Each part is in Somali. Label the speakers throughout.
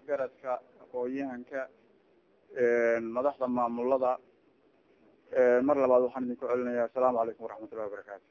Speaker 1: waxgaradka aqoon-yahanka madaxda maamulada mar labaad waxaan idinku celinayaa assalaamu calaykum waraxmatullahi wabarakaatu.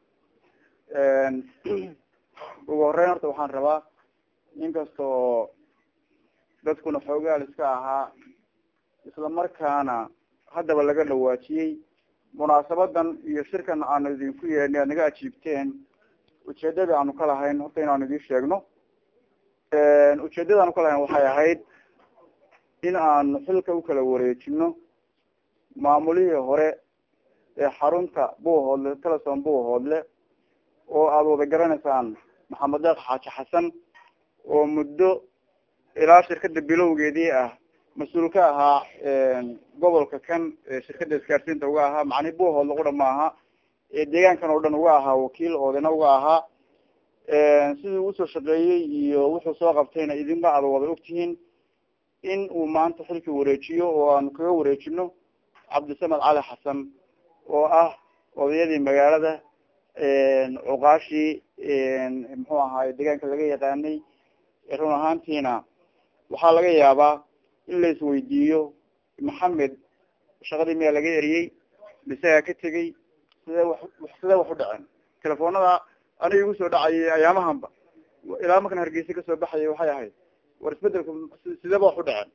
Speaker 1: ugu horeyn horta waxaan rabaa inkastoo dadkuna xoogaal iska ahaa isla markaana haddaba laga dhawaajiyey munaasabadan iyo shirkan aanu idinku yeelnay aad naga ajiibteen ujeedada aanu ka lahayn horta inaanu idiin sheegno. ujeedada aanu ka lahayn waxay ahayd in aanu xilka ukala wareejino maamulihii hore ee xarunta Buuhoodle Telesom Buuhoodle oo aad wada garanaysaan Maxamed Deeq Xaaji Xasan oo muddo ilaa shirkada bilowgeedii ah mas-uul ka ahaa gobolka kan shirkada isgaarsiinta uga ahaa macni Buuhoodle ugu dhamaaha ee deegaankan oo dhan uga ahaa wakiil oodana uga ahaa sidii uu soo shaqeeyay iyo wuxuu soo qabtayna idinba aad wada ogtihiin in uu maanta xilka wareejiyo oo aanu kaga wareejino Cabdisamed Cali Xasan oo ah odayadii magaalada cuqaashii muxuu ahaay deegaanka laga yaqaanay run ahaantiina waxaa laga yaabaa in la isweydiiyo Maxamed shaqadii miyaa laga eriyey isagaa ka tegey sidee wax u dhaceen. telefoonada aniga igu soo dhacayay ayaamahanba ilaa markan Hargeysa kasoo baxayay waxay ahayd war isbedelku sideeba wax u dhaceen.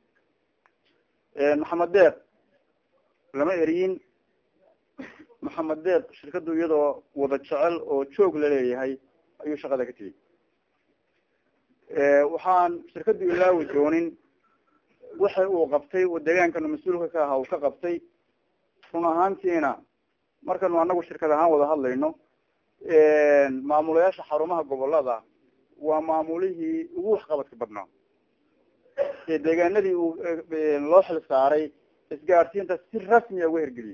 Speaker 1: Maxamed Deeq lama eriyin. Maxamed Deeq shirkadu iyadoo wada jecel oo joog la leeyahay ayuu shaqada ka tegey. waxaan shirkadu ilaawi doonin waxa uu qabtay oo deegaankan mas-uulka ka ahaa uu ka qabtay. run ahaantiina markanu anagu shirkad ahaan wada hadlayno maamulayaasha xarumaha gobolada waa maamulihii ugu waxqabadka badnaa ee deegaanadii uu loo xil saaray isgaarsiinta si rasmi uga hirgeliyey.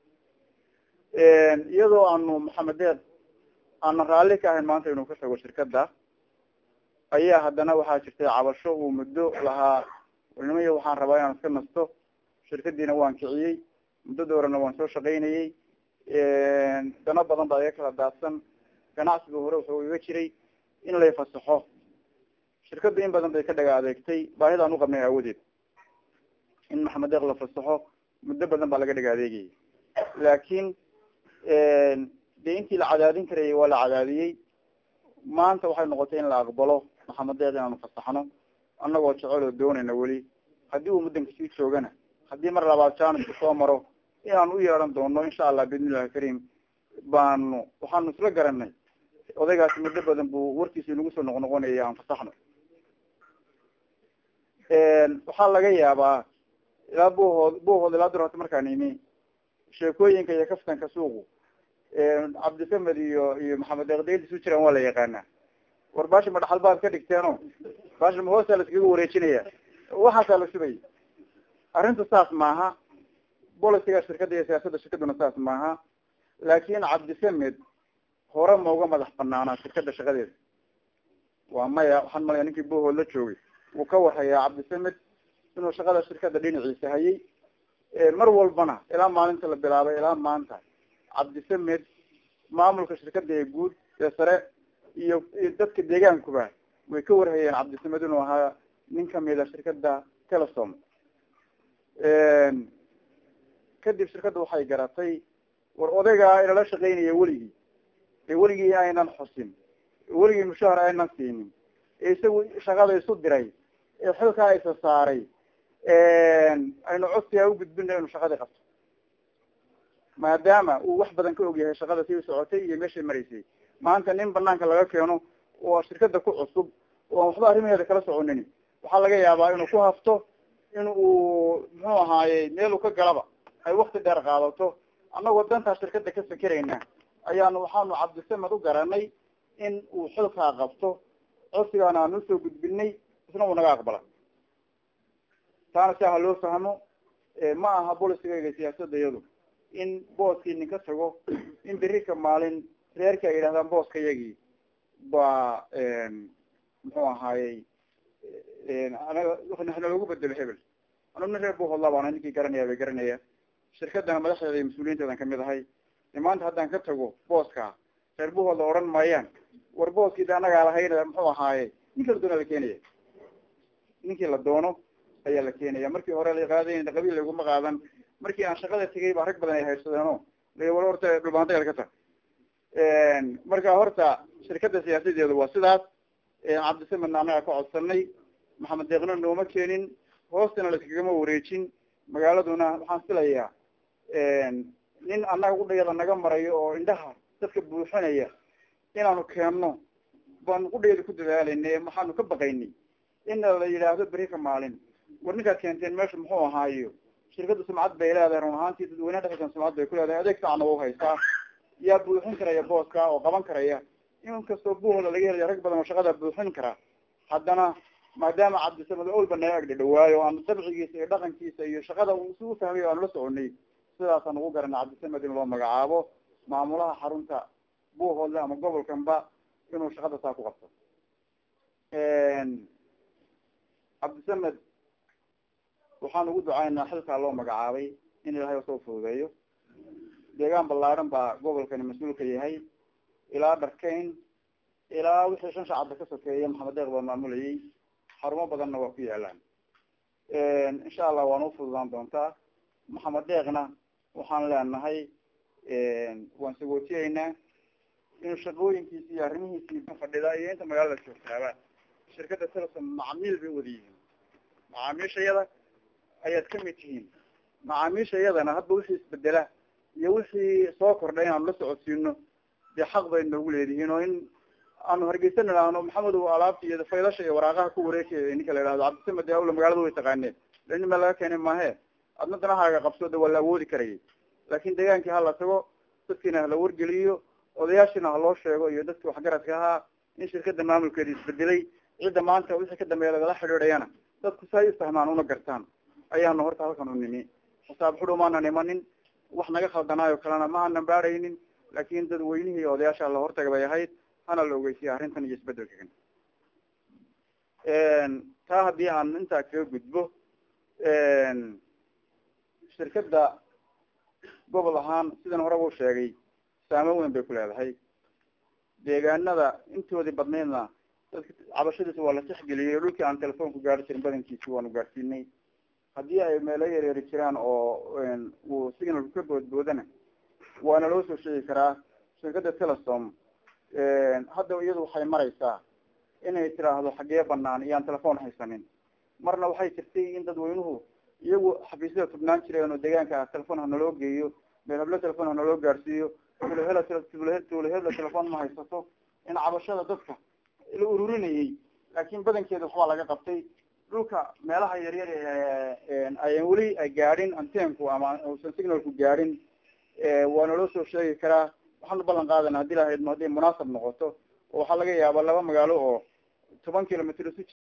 Speaker 1: iyadoo aanu Maxamed Deeq aana raalli ka ahayn maanta inuu ka tago shirkada ayaa haddana waxaa jirtay cabasho uu muddo lahaa nimaya waxaan rabaa inaan iska nasto shirkadiina waan kiciyey muddo doorana waan soo shaqaynayey dana badan baa iga kala daadsan ganacsiga hore wuxuu iga jiray in lay fasaxo. shirkadu in badan bay ka dhaga adeegtay baahidaan u qabnay aawadeed in Maxamed Deeq la fasaxo muddo badan baa laga dhaga adeegayay laakiin dee intii la cadaadin karayay waa la cadaadiyey. maanta waxay noqotay in la aqbalo Maxamed Deeq inaanu fasaxno annagoo jecel oo doonayna weli haddii uu muddanka sii joogana haddii mar labaad jaanisku soo maro inaan u yeeran doono insha allah biidnillahi kariim waxaanu isla garanay odaygaasi muddo badan buu warkiisa inagu soo noqnoqonayay aan fasaxno. waxaa laga yaabaa ilaa buuhood ilaa durata markaan imi sheekooyinka iyo kaftanka suuqu Cabdisamed iyo Maxamed Deeq deed isu jiraan waa la yaqaanaa. war baashi ma dhaxal baad ka dhigteeno baashi ma hoosta la iskaga wareejinaya waxaasaa la sugay. arrinta saas maaha. bolisiga shirkada iyo siyaasadda shirkaduna saas maaha. laakiin Cabdisamed hore ma uga madax banaanaa shirkada shaqadeeda waa maya. waxaan malaya ninkii Buuhood la joogay wuu ka warhayaa Cabdisamed inuu shaqada shirkada dhinaciisa hayay mar walbana ilaa maalinta la bilaabay ilaa maanta Cabdisamed maamulka shirkada ee guud ee sare iyo dadka deegaankuba way ka warhayeen Cabdisamed inuu ahaa nin kamida shirkada Telesom. kadib shirkada waxay garatay war odaygaa inala shaqaynaya weligii aynan xusin weligii mushahar aynan siinin isagu shaqada isu diray xilkaa isa saaray aynu codsigaa ugudbina inuu shaqadii qabto maadaama uu wax badan ka ogyahay shaqada sii socotay iyo meeshay maraysay. maanta nin banaanka laga keeno oo shirkada ku cusub oo waxba arrimaheeda kala soconin waxaa laga yaabaa inuu ku hafto in uu muxuu ahaayey meel uu ka galaba ay wakti dheer qaadato. annagoo dantaa shirkada ka sakerayna waxaanu Cabdisamed u garanay in uu xilkaa qabto codsigaana aanu usoo gudbinay isna uu naga aqbala. taana si aha loo fahmo ma aha bolisigayga siyaasadda iyadu in booskii ninka tago in berri ka maalin reerka ay yidhahdaan booska yagii baa muxuu ahaayey anaga loogu bedelo hebel. anuu nin reer Buuhoodla baana ninkii garanaya bay garanaya shirkadana madaxdeeda iyo mas-uuliyiinteedan kamid ahay. maanta haddaan ka tago booska reer Buuhoodla odhan maayaan war booskii de anagaa lahayn muxuu ahaaye nin kala doona la keenaya. ninkii la doono ayaa la keenaya. markii hore la qaadayn qabiil laguma qaadan, markii aan shaqada tegay baa rag badan ay haysadeenoo wal horta dhulbaantay ka tahay. marka horta shirkadda siyaasadeedu waa sidaas. cabdisamed anaga ka codsanay, maxamed deeqna nooma keenin, hoostana laskagama wareejin. magaaladuna waxaan filayaa nin annaga udhayada naga marayo oo indhaha dadka buuxinaya inaanu keenno baan udhayada ku dadaalayna. maxaanu ka baqaynay in la yidhaahdo beri ka maalin war ninkaad keenteen meesha muxuu ahaayo, shirkadda sumcad bay leedahay, run ahaantii dadweynaha dhexdiisa sumcad bay ku leedahay, adeeg fiican u haystaa, yaa buuxin karaya booska oo qaban karaya. in kastoo buuhooda laga helaya rag badan oo shaqada buuxin kara, haddana maadaama cabdisamed olba naga agdhadhawaayo aan dabcigiisa iyo dhaqankiisa iyo shaqada uu si u fahmay aanu la soconay, sidaasaan ugu garanay cabdisamed in loo magacaabo maamulaha xarunta buuhoodle ama gobolkanba inuu shaqada saa ku qabto. cabdisamed waxaan ugu ducaynaa xilkaa loo magacaabay in ilaahay usoo fududeeyo. deegaan ballaaran baa gobolkani mas-uulka yahay, ilaa dharkeyn ilaa wixii shan shacabda ka sokeeya maxamed deeq baa maamulayay. xarumo badanna waa ku yaalaan. insha allah waana ufududaan doontaa. maxamed deeqna waxaan leenahay waan sagootiyeynaa inuu shaqooyinkiisi iyo arrimihiisii fadhidaa iyo inta magaalada joogtaaba shirkadda telesom macaamiil bay wada yihiin. macaamiishayada ayaad kamid tihiin. macaamiishayadana hadba wixii isbedela iyo wixii soo kordhay inaanu la socodsiino dee xaq bay noogu leedihiin. oo in aanu hargeysa nidhaahno maxamedow alaabta iyo faylasha iyo waraaqaha ku wareegaya ninka la yidhahdo cabdisamed dee awla magaalada way taqaaneen lani ma laga keenay maahe adna danahaaga qabso de waa la awoodi karayay. laakin deegaankii hala tago, dadkiina hala wargeliyo, odayaashiina haloo sheego iyo dadki waxgaradka ahaa in shirkada maamulkeeda isbedelay. cidda maanta wixii ka dambeeya lagala xidhiidhayana dadku say ufahmaan una gartaan ayaanu horta halkan u nimi. xisaab xudhow maanan imanin, wax naga khaldanaayo kalena ma aanan baadhaynin, laakin dadweynihii odayaasha la hortaga bay ahayd, hana la ogeysiya arrintan iyo isbedelka kan. taa haddii aan intaa kaga gudbo, shirkadda gobol ahaan sidan horeba u sheegay saamo weyn bay ku leedahay. deegaanada intoodii badnaydna dadka cabashadiisa waa la tixgeliyey. dhulkii aan telefoon ku gaari jirin badankiisi waanu gaadhsiinay. haddii ay meelo yaryari jiraan oo uu signalku ka boodboodana waana loo soo sheegi karaa. shirkadda telesom hadda iyadu waxay maraysaa inay tiraahdo xagee banaan iyaan telefoon haysanin. marna waxay jirtay in dadweynuhu iyagu xafiisyada tubnaan jireen oo deegaanka telefoon hanaloo geeyo, meel hablo telefoon hanaloo gaarsiiyo, tuulahebla telefoon ma haysato, in cabashada dadka la ururinayay. laakin badankeeda waxbaa laga qabtay. dhulka meelaha yaryar ayan weli ay gaadhin anteenku ama usan signalku gaadhin waana loo soo sheegi karaa. waxaanu ballan qaadana hadii lahayd hadday munaasab noqoto, oo waxaa laga yaaba 2 magaalo oo 10 kilomitr